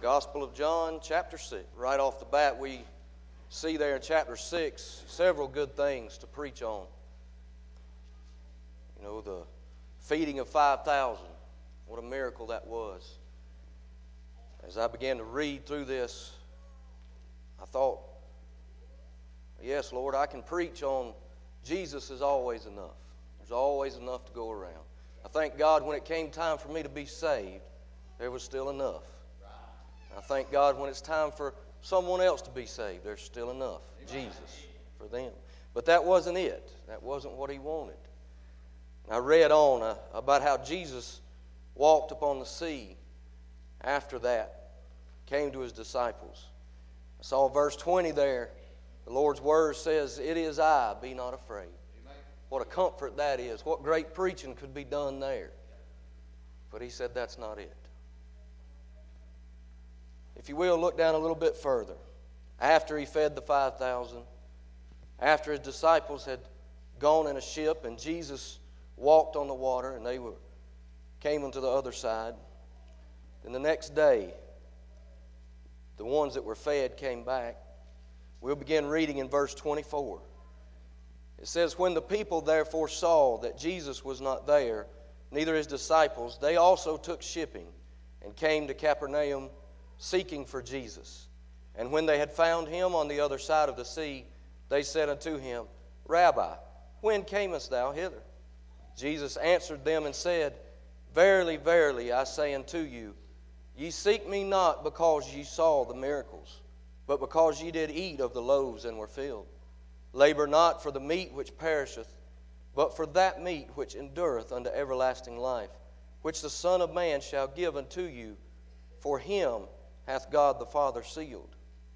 Gospel of John, chapter 6. Right off the bat, we see there in chapter 6 several good things to preach on. You know, the feeding of 5,000. What a miracle that was. As I began to read through this, I thought, yes, Lord, I can preach on Jesus is always enough. There's always enough to go around. I thank God when it came time for me to be saved, there was still enough. I thank God when it's time for someone else to be saved, there's still enough. Jesus for them. But that wasn't it. That wasn't what He wanted. I read on about how Jesus walked upon the sea after that, came to His disciples. I saw verse 20 there. The Lord's Word says, "It is I, be not afraid." What a comfort that is. What great preaching could be done there. But He said that's not it. If you will, look down a little bit further. After He fed the 5,000, after His disciples had gone in a ship and Jesus walked on the water and they came onto the other side, then the next day, the ones that were fed came back. We'll begin reading in verse 24. It says, "When the people therefore saw that Jesus was not there, neither His disciples, they also took shipping and came to Capernaum, seeking for Jesus. And when they had found Him on the other side of the sea, they said unto Him, Rabbi, when camest thou hither? Jesus answered them and said, Verily, verily, I say unto you, ye seek me not because ye saw the miracles, but because ye did eat of the loaves and were filled. Labor not for the meat which perisheth, but for that meat which endureth unto everlasting life, which the Son of Man shall give unto you, for Him hath God the Father sealed."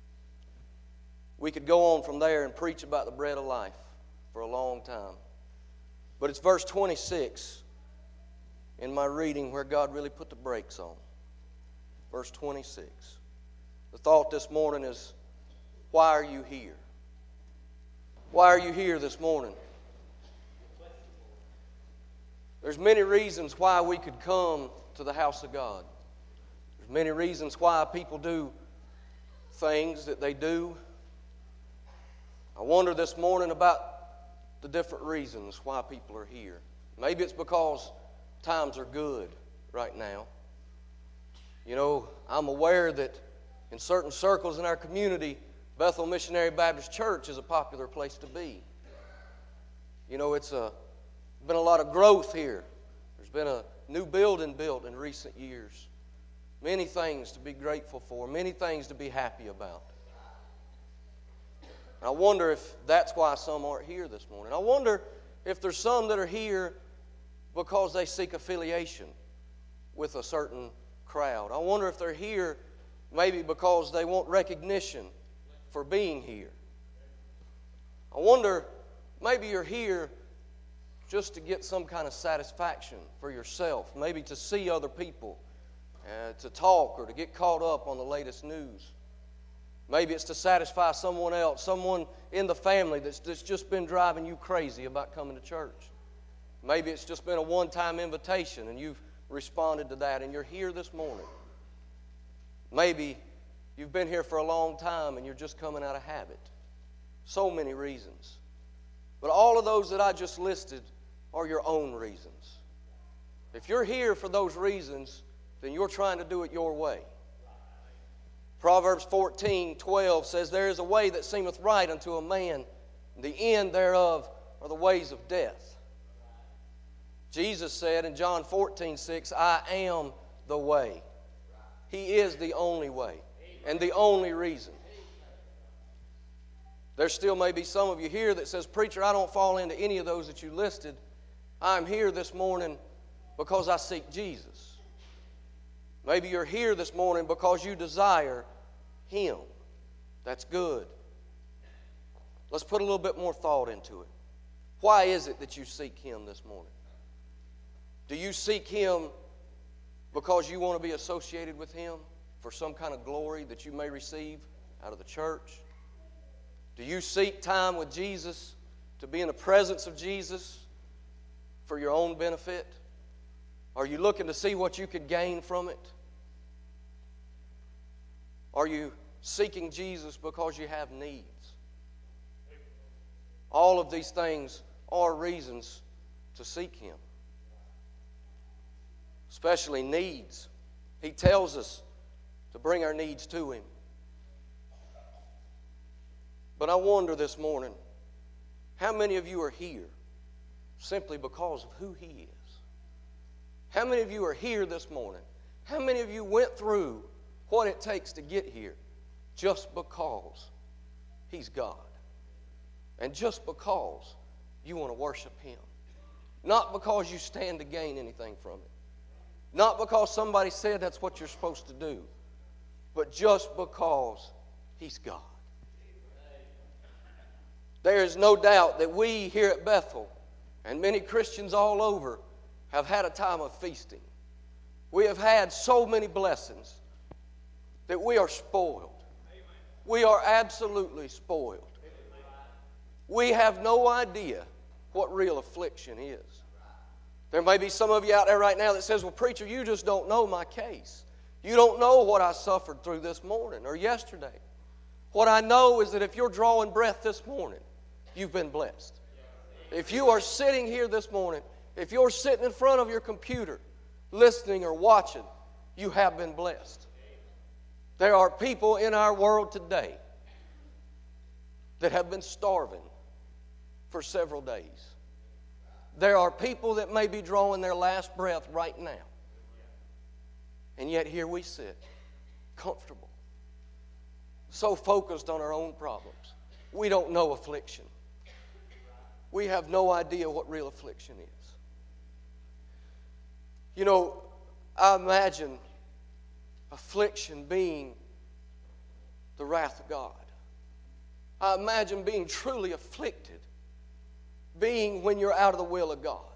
We could go on from there and preach about the bread of life for a long time. But it's verse 26 in my reading where God really put the brakes on. Verse 26. The thought this morning is, why are you here? Why are you here this morning? There's many reasons why we could come to the house of God. There's many reasons why people do things that they do. I wonder this morning about the different reasons why people are here. Maybe it's because times are good right now. You know, I'm aware that in certain circles in our community, Bethel Missionary Baptist Church is a popular place to be. You know, it's been a lot of growth here. There's been a new building built in recent years. Many things to be grateful for, many things to be happy about. I wonder if that's why some aren't here this morning. I wonder if there's some that are here because they seek affiliation with a certain crowd. I wonder if they're here maybe because they want recognition for being here. I wonder, maybe you're here just to get some kind of satisfaction for yourself, maybe to see other people, to talk or to get caught up on the latest news. Maybe it's to satisfy someone else, someone in the family that's just been driving you crazy about coming to church. Maybe it's just been a one-time invitation and you've responded to that and you're here this morning. Maybe you've been here for a long time and you're just coming out of habit. So many reasons. But all of those that I just listed are your own reasons. If you're here for those reasons, then you're trying to do it your way. Proverbs 14:12 says, "There is a way that seemeth right unto a man, and the end thereof are the ways of death." Jesus said in John 14:6, "I am the way." He is the only way and the only reason. There still may be some of you here that says, "Preacher, I don't fall into any of those that you listed. I'm here this morning because I seek Jesus." Maybe you're here this morning because you desire Him. That's good. Let's put a little bit more thought into it. Why is it that you seek Him this morning? Do you seek Him because you want to be associated with Him for some kind of glory that you may receive out of the church? Do you seek time with Jesus to be in the presence of Jesus for your own benefit? Are you looking to see what you could gain from it? Are you seeking Jesus because you have needs? All of these things are reasons to seek Him. Especially needs. He tells us to bring our needs to Him. But I wonder this morning, how many of you are here simply because of who He is? How many of you are here this morning? How many of you went through what it takes to get here just because He's God? And just because you want to worship Him. Not because you stand to gain anything from it. Not because somebody said that's what you're supposed to do. But just because He's God. There is no doubt that we here at Bethel, and many Christians all over, have had a time of feasting. We have had so many blessings that we are spoiled. We are absolutely spoiled. We have no idea what real affliction is. There may be some of you out there right now that says, well, preacher, you just don't know my case. You don't know what I suffered through this morning or yesterday. What I know is that if you're drawing breath this morning, you've been blessed. If you are sitting here this morning, if you're sitting in front of your computer, listening or watching, you have been blessed. There are people in our world today that have been starving for several days. There are people that may be drawing their last breath right now. And yet here we sit, comfortable, so focused on our own problems. We don't know affliction. We have no idea what real affliction is. You know, I imagine affliction being the wrath of God. I imagine being truly afflicted being when you're out of the will of God.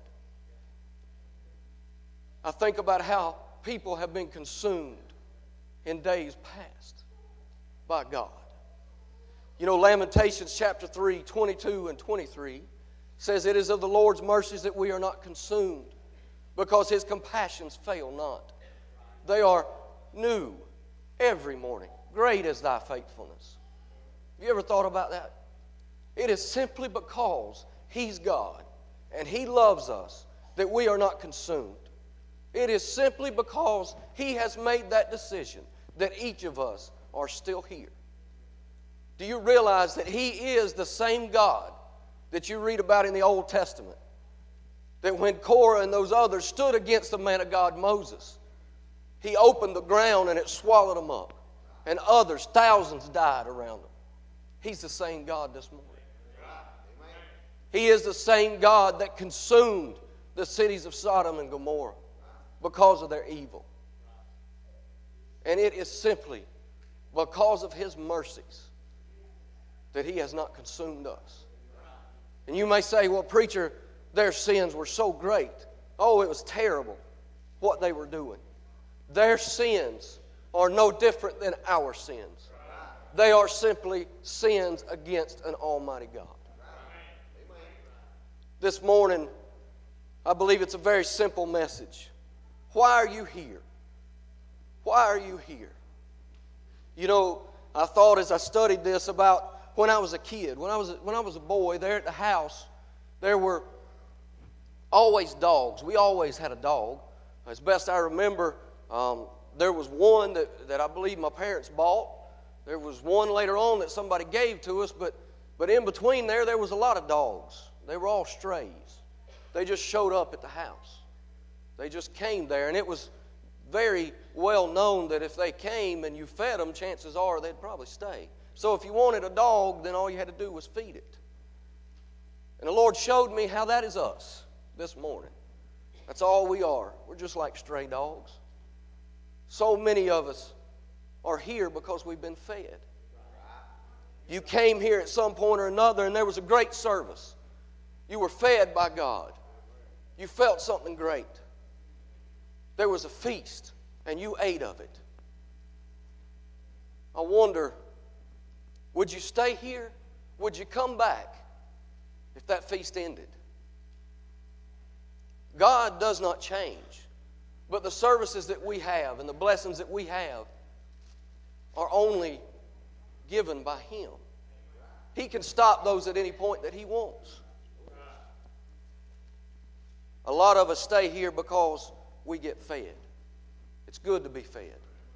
I think about how people have been consumed in days past by God. You know, Lamentations chapter 3, 22 and 23 says, it is of the Lord's mercies that we are not consumed, because His compassions fail not. They are new every morning. Great is thy faithfulness. Have you ever thought about that? It is simply because He's God and He loves us that we are not consumed. It is simply because He has made that decision that each of us are still here. Do you realize that He is the same God that you read about in the Old Testament? That when Korah and those others stood against the man of God, Moses, He opened the ground and it swallowed them up. And others, thousands, died around them. He's the same God this morning. He is the same God that consumed the cities of Sodom and Gomorrah because of their evil. And it is simply because of His mercies that He has not consumed us. And you may say, well, preacher, their sins were so great. Oh, it was terrible what they were doing. Their sins are no different than our sins. They are simply sins against an almighty God. This morning, I believe it's a very simple message. Why are you here? Why are you here? You know, I thought as I studied this about when I was a kid. When I was a boy, there at the house, there were always dogs. We always had a dog. As best I remember, there was one that I believe my parents bought. There was one later on that somebody gave to us, but in between there was a lot of dogs. They were all strays. They just showed up at the house. They just came there, and it was very well known that if they came and you fed them, chances are they'd probably stay. So if you wanted a dog, then all you had to do was feed it. And the Lord showed me how that is us this morning. That's all we are. We're just like stray dogs. So many of us are here because we've been fed. You came here at some point or another, and there was a great service. You were fed by God. You felt something great. There was a feast, and you ate of it. I wonder, would you stay here? Would you come back if that feast ended? God does not change, but the services that we have and the blessings that we have are only given by Him. He can stop those at any point that He wants. A lot of us stay here because we get fed. It's good to be fed.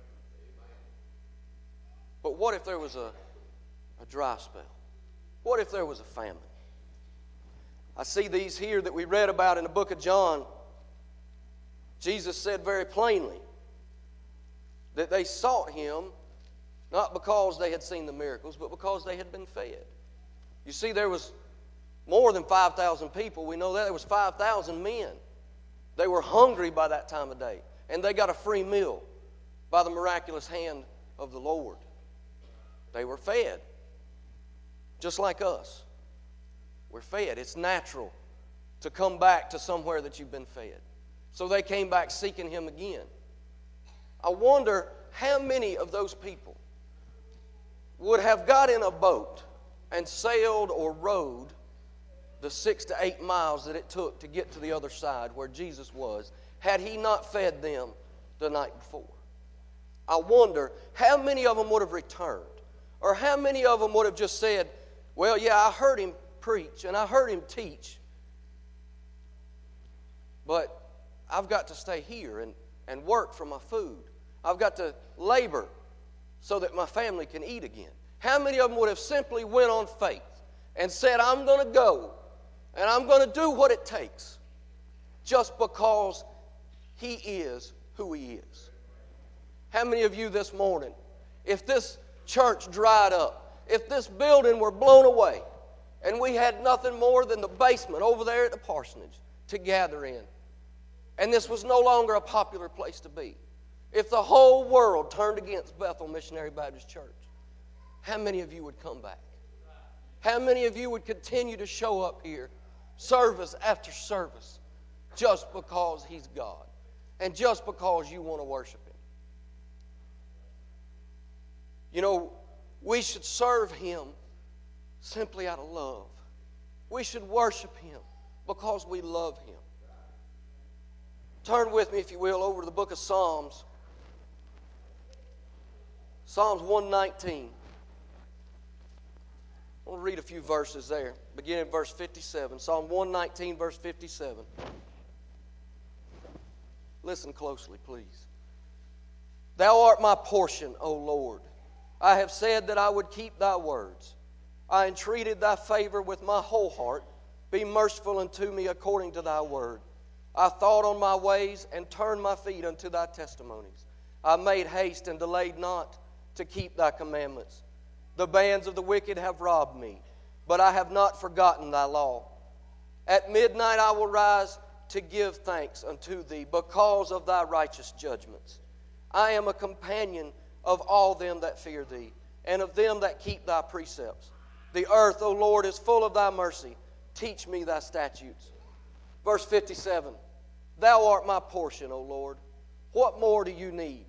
But what if there was a dry spell? What if there was a famine? I see these here that we read about in the book of John. Jesus said very plainly that they sought Him not because they had seen the miracles, but because they had been fed. You see, there was more than 5,000 people. We know that. There was 5,000 men. They were hungry by that time of day. And they got a free meal by the miraculous hand of the Lord. They were fed. Just like us. We're fed. It's natural to come back to somewhere that you've been fed. So they came back seeking Him again. I wonder how many of those people would have got in a boat and sailed or rowed the 6 to 8 miles that it took to get to the other side where Jesus was, had He not fed them the night before. I wonder how many of them would have returned, or how many of them would have just said, well, yeah, I heard Him preach and I heard Him teach, but I've got to stay here and work for my food. I've got to labor so that my family can eat again. How many of them would have simply went on faith and said, I'm going to go and I'm going to do what it takes just because He is who He is? How many of you this morning, if this church dried up, if this building were blown away, and we had nothing more than the basement over there at the parsonage to gather in, and this was no longer a popular place to be, if the whole world turned against Bethel Missionary Baptist Church, how many of you would come back? How many of you would continue to show up here, service after service, just because He's God, and just because you want to worship Him? You know, we should serve Him simply out of love. We should worship Him because we love Him. Turn with me, if you will, over to the book of Psalms. Psalms 119. I want to read a few verses there, beginning at verse 57. Psalm 119, verse 57. Listen closely, please. Thou art my portion, O Lord. I have said that I would keep Thy words. I entreated Thy favor with my whole heart. Be merciful unto me according to Thy word. I thought on my ways and turned my feet unto Thy testimonies. I made haste and delayed not to keep Thy commandments. The bands of the wicked have robbed me, but I have not forgotten Thy law. At midnight I will rise to give thanks unto Thee because of Thy righteous judgments. I am a companion of all them that fear Thee, and of them that keep Thy precepts. The earth, O Lord, is full of Thy mercy. Teach me Thy statutes. Verse 57. Thou art my portion, O Lord. What more do you need?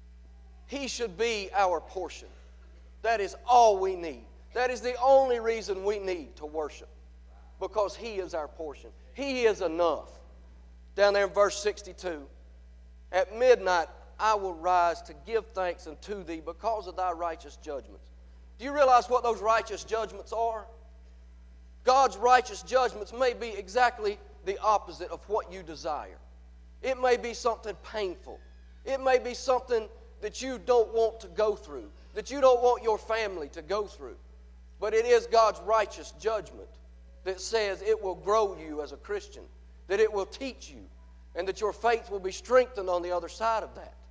He should be our portion. That is all we need. That is the only reason we need to worship. Because He is our portion. He is enough. Down there in verse 62. At midnight I will rise to give thanks unto Thee because of Thy righteous judgments. Do you realize what those righteous judgments are? God's righteous judgments may be exactly the opposite of what you desire. It may be something painful. It may be something that you don't want to go through, that you don't want your family to go through. But it is God's righteous judgment that says it will grow you as a Christian, that it will teach you, and that your faith will be strengthened on the other side of that.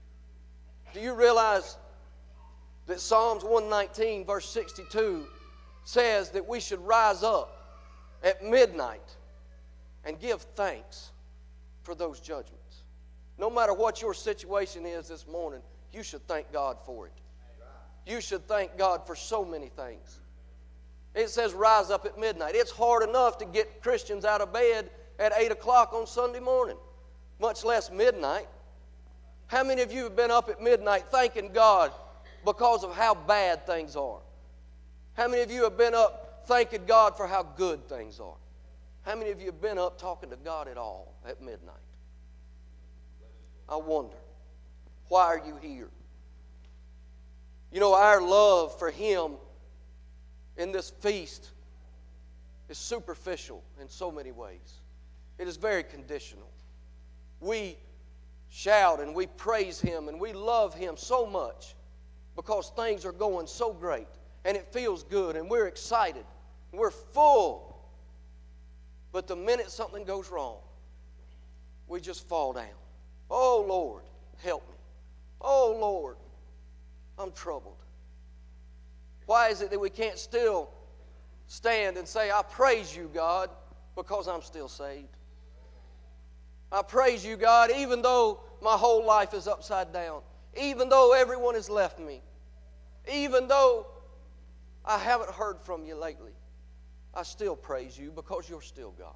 Do you realize that Psalms 119, verse 62, says that we should rise up at midnight and give thanks for those judgments? No matter what your situation is this morning, you should thank God for it. You should thank God for so many things. It says rise up at midnight. It's hard enough to get Christians out of bed at 8 o'clock on Sunday morning, much less midnight. How many of you have been up at midnight thanking God because of how bad things are? How many of you have been up thanking God for how good things are? How many of you have been up talking to God at all at midnight? I wonder, why are you here? You know, our love for Him in this feast is superficial in so many ways. It is very conditional. We shout and we praise Him and we love Him so much because things are going so great and it feels good and we're excited and we're full. But the minute something goes wrong, we just fall down. Oh, Lord, help me. Oh, Lord, I'm troubled. Why is it that we can't still stand and say, I praise you, God, because I'm still saved? I praise you, God, even though my whole life is upside down, even though everyone has left me, even though I haven't heard from you lately, I still praise you because you're still God.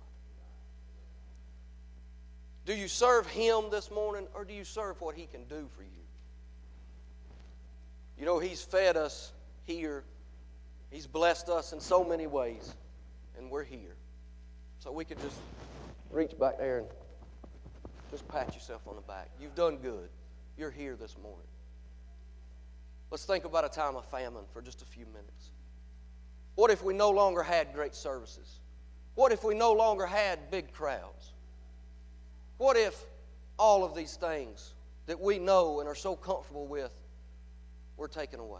Do you serve Him this morning, or do you serve what He can do for you? You know, He's fed us here. He's blessed us in so many ways, and we're here. So we could just reach back there and just pat yourself on the back. You've done good. You're here this morning. Let's think about a time of famine for just a few minutes. What if we no longer had great services? What if we no longer had big crowds? What if all of these things that we know and are so comfortable with were taken away?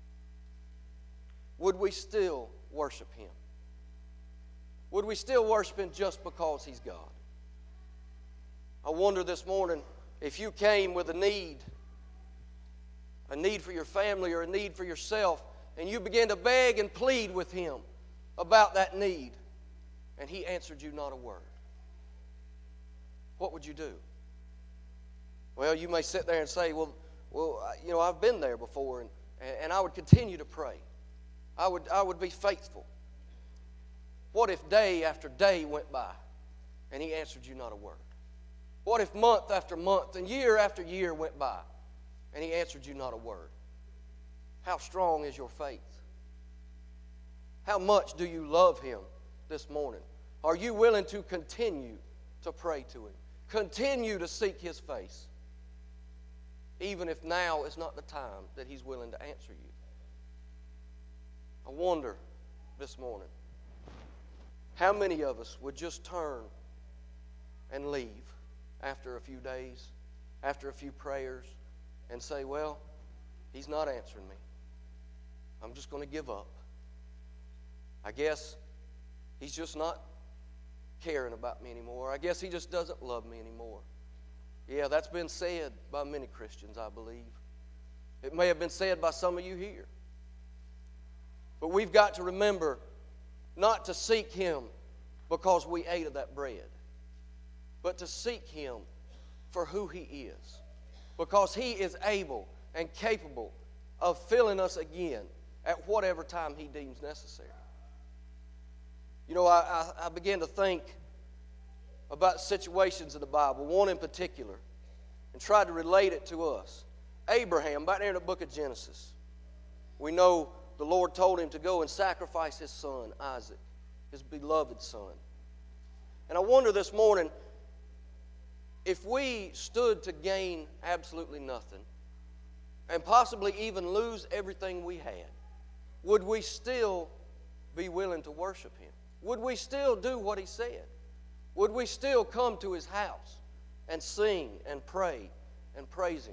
Would we still worship Him? Would we still worship Him just because He's God? I wonder this morning if you came with a need for your family or a need for yourself, and you began to beg and plead with Him about that need, and He answered you not a word. What would you do? Well, you may sit there and say, well, you know, I've been there before, and I would continue to pray. I would be faithful. What if day after day went by and He answered you not a word? What if month after month and year after year went by and He answered you not a word? How strong is your faith? How much do you love Him this morning? Are you willing to continue to pray to Him? Continue to seek His face, even if now is not the time that He's willing to answer you. I wonder this morning, how many of us would just turn and leave after a few days, after a few prayers, and say, well, He's not answering me. I'm just going to give up. I guess He's just not caring about me anymore. I guess He just doesn't love me anymore. Yeah, that's been said by many Christians, I believe. It may have been said by some of you here. But we've got to remember not to seek Him because we ate of that bread, but to seek Him for who He is, because He is able and capable of filling us again at whatever time He deems necessary. You know, I began to think about situations in the Bible, one in particular, and tried to relate it to us. Abraham, back there in the book of Genesis, we know the Lord told him to go and sacrifice his son, Isaac, his beloved son. And I wonder this morning, if we stood to gain absolutely nothing, and possibly even lose everything we had, would we still be willing to worship Him? Would we still do what He said? Would we still come to His house and sing and pray and praise Him?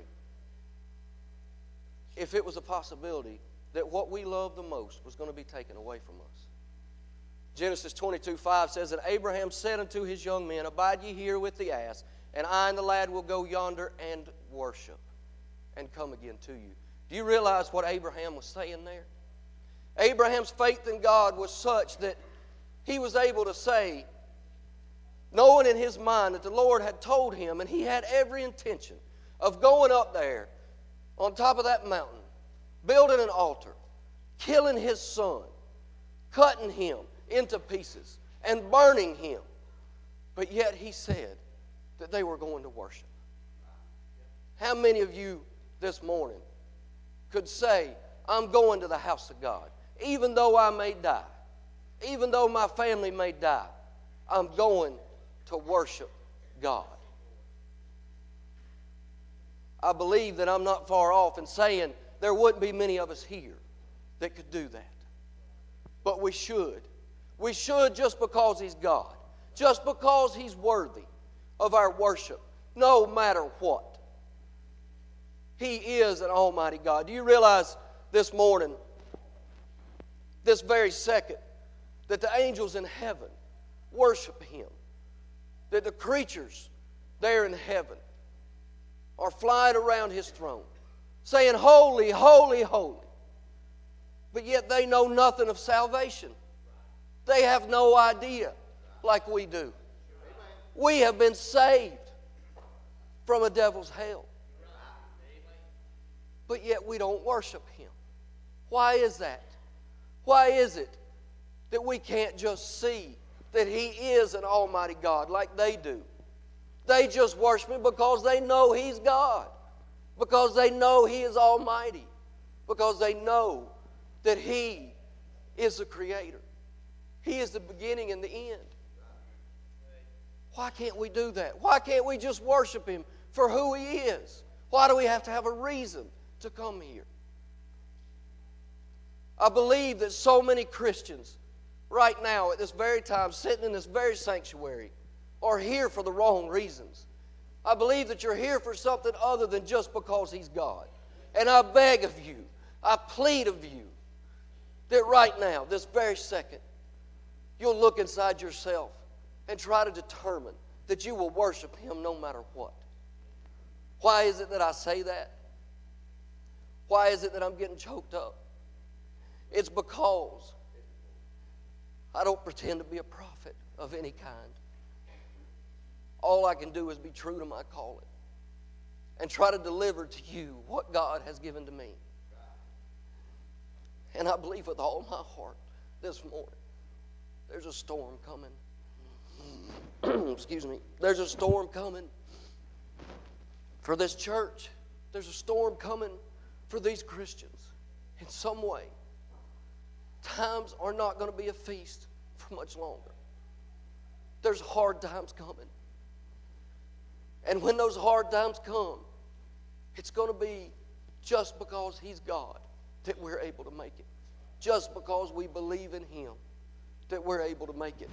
If it was a possibility that what we love the most was going to be taken away from us. Genesis 22:5 says that Abraham said unto his young men, abide ye here with the ass, and I and the lad will go yonder and worship, and come again to you. Do you realize what Abraham was saying there? Abraham's faith in God was such that he was able to say, knowing in his mind that the Lord had told him, and he had every intention of going up there on top of that mountain, building an altar, killing his son, cutting him into pieces, and burning him. But yet he said that they were going to worship. How many of you this morning could say, I'm going to the house of God, even though I may die, even though my family may die, I'm going to worship God? I believe that I'm not far off in saying there wouldn't be many of us here that could do that. But we should. We should, just because He's God. Just because He's worthy of our worship, no matter what. He is an almighty God. Do you realize this morning, this very second, that the angels in heaven worship Him? That the creatures there in heaven are flying around His throne, saying, "Holy, holy, holy." But yet they know nothing of salvation. They have no idea like we do. We have been saved from a devil's hell. But yet we don't worship Him. Why is that? Why is it that we can't just see that He is an almighty God like they do? They just worship Him because they know He's God. Because they know He is almighty. Because they know that He is the Creator. He is the beginning and the end. Why can't we do that? Why can't we just worship Him for who He is? Why do we have to have a reason to come here? I believe that so many Christians right now at this very time, sitting in this very sanctuary, are here for the wrong reasons. I believe that you're here for something other than just because He's God. And I beg of you, I plead of you, that right now, this very second, you'll look inside yourself and try to determine that you will worship Him no matter what. Why is it that I say that? Why is it that I'm getting choked up? It's because I don't pretend to be a prophet of any kind. All I can do is be true to my calling and try to deliver to you what God has given to me. And I believe with all my heart this morning, there's a storm coming. Excuse me. There's a storm coming for this church. There's a storm coming for these Christians in some way. Times are not going to be a feast for much longer. There's hard times coming. And when those hard times come, it's going to be just because He's God that we're able to make it. Just because we believe in Him that we're able to make it.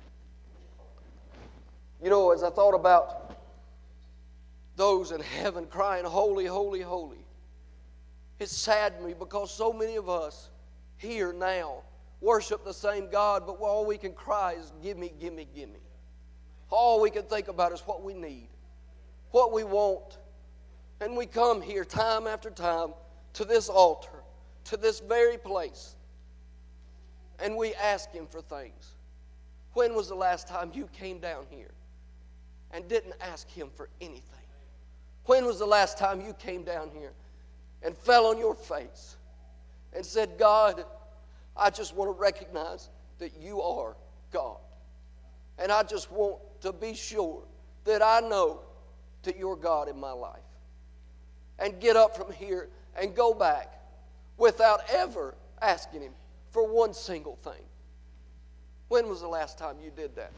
You know, as I thought about those in heaven crying, "Holy, holy, holy," it saddened me because so many of us here now worship the same God, but all we can cry is, "Give me, give me, give me." All we can think about is what we need, what we want. And we come here time after time to this altar, to this very place, and we ask Him for things. When was the last time you came down here and didn't ask Him for anything? When was the last time you came down here and fell on your face and said, "God, I just want to recognize that you are God. And I just want to be sure that I know that you're God in my life." And get up from here and go back without ever asking Him for one single thing. When was the last time you did that?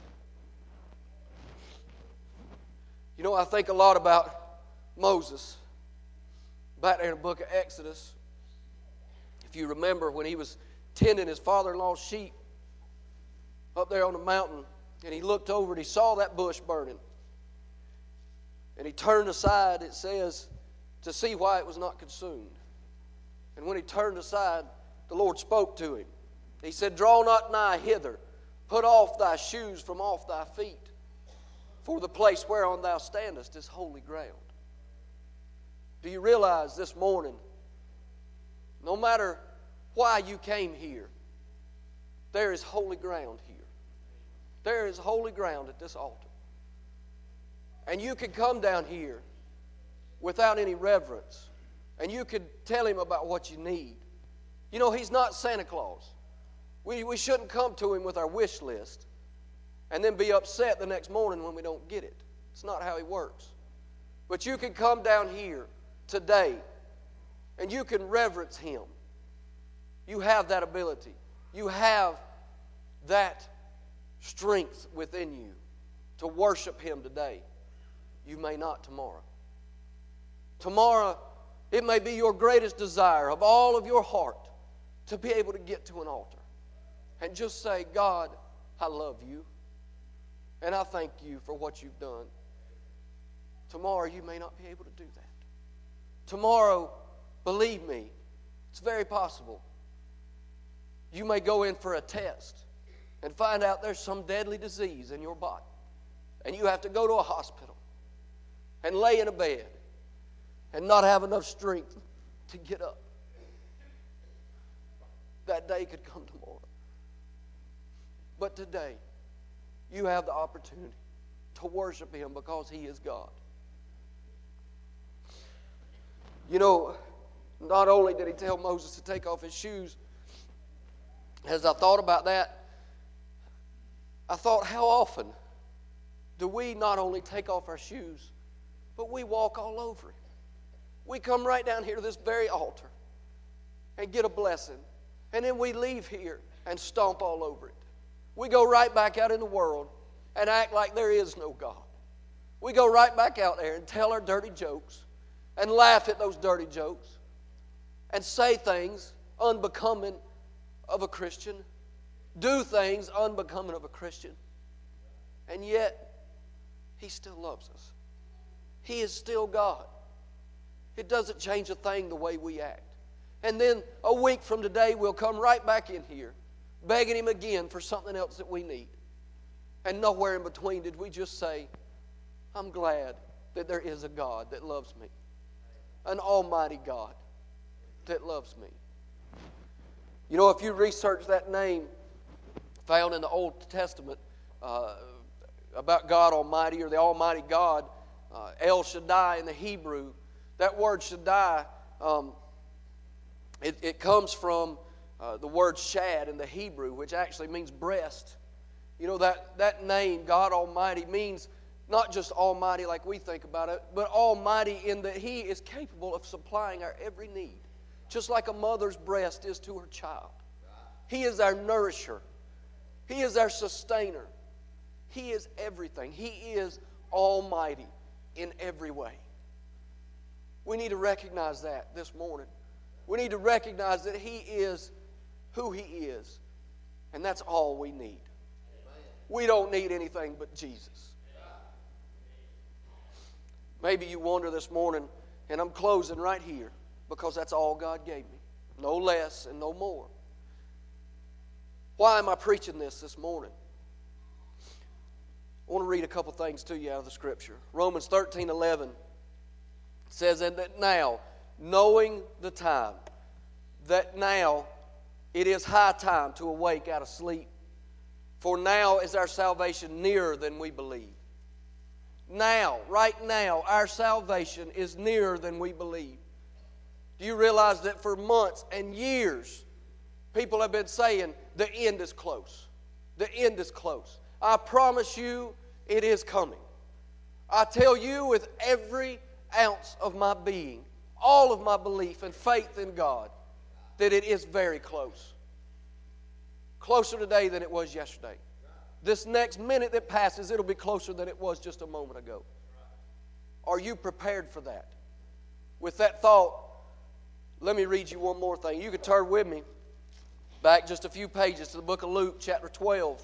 You know, I think a lot about Moses back there in the book of Exodus. If you remember when he was tending his father-in-law's sheep up there on the mountain, and he looked over and he saw that bush burning. And he turned aside, it says, to see why it was not consumed. And when he turned aside, the Lord spoke to him. He said, "Draw not nigh hither, put off thy shoes from off thy feet, for the place whereon thou standest is holy ground." Do you realize this morning, no matter why you came here, there is holy ground here. There is holy ground at this altar. And you could come down here without any reverence, and you could tell Him about what you need. You know, He's not Santa Claus. We shouldn't come to Him with our wish list and then be upset the next morning when we don't get it. It's not how He works. But you can come down here today and you can reverence Him. You have that ability. You have that strength within you to worship Him today. You may not tomorrow. Tomorrow It may be your greatest desire of all of your heart to be able to get to an altar and just say, God, I love you, and I thank you for what you've done. Tomorrow you may not be able to do that. Tomorrow, believe me, it's very possible. You may go in for a test and find out there's some deadly disease in your body. And you have to go to a hospital and lay in a bed and not have enough strength to get up. That day could come tomorrow. But today, you have the opportunity to worship Him because He is God. You know, not only did He tell Moses to take off his shoes, as I thought about that, I thought, how often do we not only take off our shoes, but we walk all over Him? We come right down here to this very altar and get a blessing, and then we leave here and stomp all over it. We go right back out in the world and act like there is no God. We go right back out there and tell our dirty jokes and laugh at those dirty jokes and say things unbecoming of a Christian, do things unbecoming of a Christian, and yet He still loves us. He is still God. It doesn't change a thing the way we act. And then a week from today, we'll come right back in here begging Him again for something else that we need. And nowhere in between did we just say, I'm glad that there is a God that loves me. An almighty God that loves me. You know, if you research that name found in the Old Testament about God Almighty or the Almighty God, El Shaddai in the Hebrew, that word Shaddai, it comes from the word shad in the Hebrew, which actually means breast. You know, that name, God Almighty, means not just almighty like we think about it, but almighty in that He is capable of supplying our every need, just like a mother's breast is to her child. He is our nourisher. He is our sustainer. He is everything. He is almighty in every way. We need to recognize that this morning. We need to recognize that He is who He is, and that's all we need. We don't need anything but Jesus. Maybe you wonder this morning, and I'm closing right here because that's all God gave me. No less and no more. Why am I preaching this morning? I want to read a couple things to you out of the Scripture. Romans 13:11 says, and that now, knowing the time, that now it is high time to awake out of sleep. For now is our salvation nearer than we believe. Now, right now, our salvation is nearer than we believe. Do you realize that for months and years, people have been saying, the end is close. The end is close. I promise you, it is coming. I tell you with every ounce of my being, all of my belief and faith in God, that it is very close. Closer today than it was yesterday. This next minute that passes, it'll be closer than it was just a moment ago. Are you prepared for that? With that thought, let me read you one more thing. You can turn with me back just a few pages to the book of Luke, chapter 12.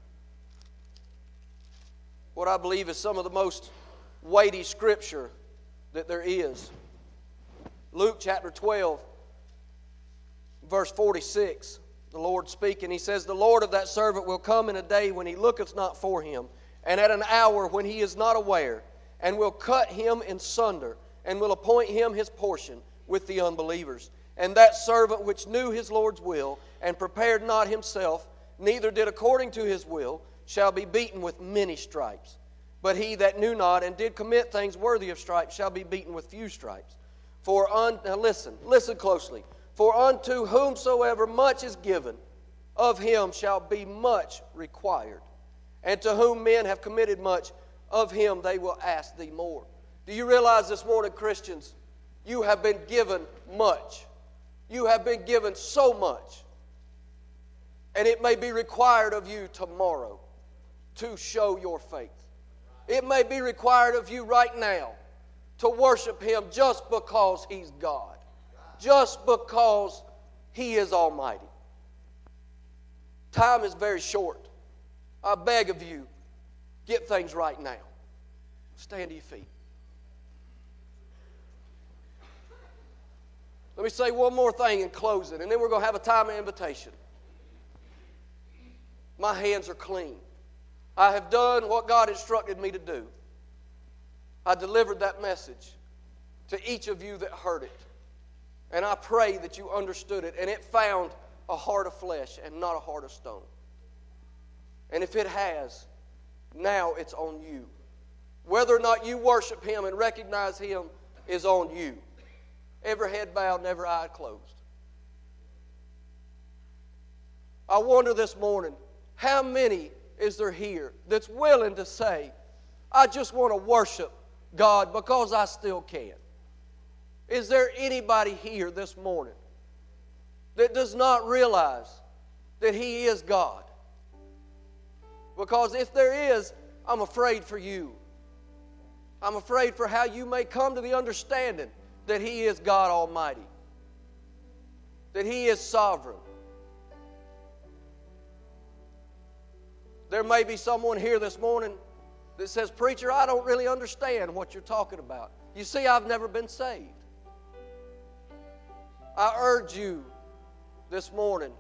What I believe is some of the most weighty Scripture that there is. Luke chapter 12, verse 46. The Lord speaking, He says, the Lord of that servant will come in a day when he looketh not for him, and at an hour when he is not aware, and will cut him in sunder, and will appoint him his portion with the unbelievers. And that servant which knew his Lord's will, and prepared not himself, neither did according to his will, shall be beaten with many stripes. But he that knew not, and did commit things worthy of stripes, shall be beaten with few stripes. Now listen closely. For unto whomsoever much is given, of him shall be much required. And to whom men have committed much, of him they will ask thee more. Do you realize this morning, Christians, you have been given much. You have been given so much. And it may be required of you tomorrow to show your faith. It may be required of you right now to worship Him just because He's God, just because He is Almighty. Time is very short. I beg of you, get things right now. Stand to your feet. Let me say one more thing in closing, and then we're going to have a time of invitation. My hands are clean. I have done what God instructed me to do. I delivered that message to each of you that heard it. And I pray that you understood it, and it found a heart of flesh and not a heart of stone. And if it has, now it's on you. Whether or not you worship Him and recognize Him is on you. Every head bowed and every eye closed. I wonder this morning, how many is there here that's willing to say, I just want to worship God because I still can? Is there anybody here this morning that does not realize that He is God? Because if there is, I'm afraid for you. I'm afraid for how you may come to the understanding that He is God Almighty, that He is sovereign. There may be someone here this morning that says, Preacher, I don't really understand what you're talking about. You see, I've never been saved. I urge you this morning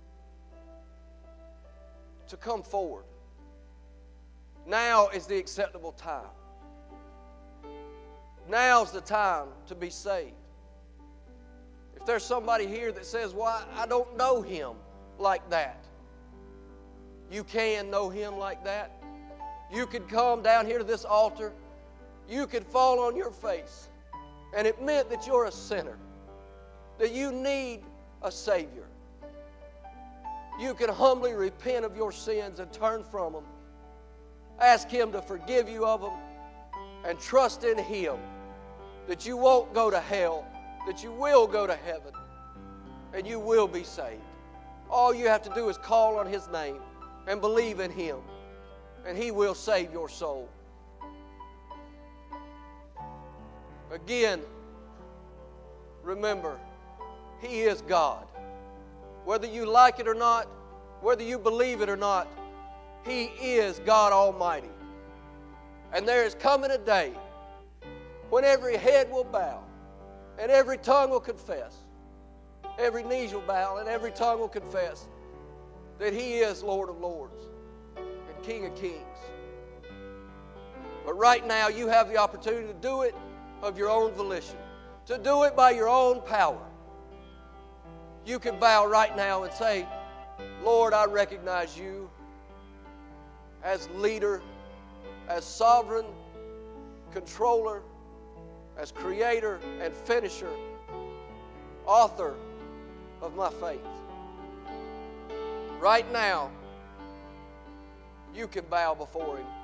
to come forward. Now is the acceptable time. Now's the time to be saved. If there's somebody here that says, well, I don't know Him like that, you can know Him like that. You could come down here to this altar. You could fall on your face and admit that you're a sinner, that you need a Savior. You can humbly repent of your sins and turn from them. Ask Him to forgive you of them and trust in Him that you won't go to hell, that you will go to heaven, and you will be saved. All you have to do is call on His name and believe in Him, and He will save your soul. Again, remember, He is God. Whether you like it or not, whether you believe it or not, He is God Almighty. And there is coming a day when every head will bow and every tongue will confess, every knee will bow and every tongue will confess that He is Lord of Lords and King of Kings. But right now you have the opportunity to do it of your own volition, to do it by your own power. You can bow right now and say, Lord, I recognize You as leader, as sovereign, controller, as creator and finisher, author of my faith. Right now, you can bow before Him.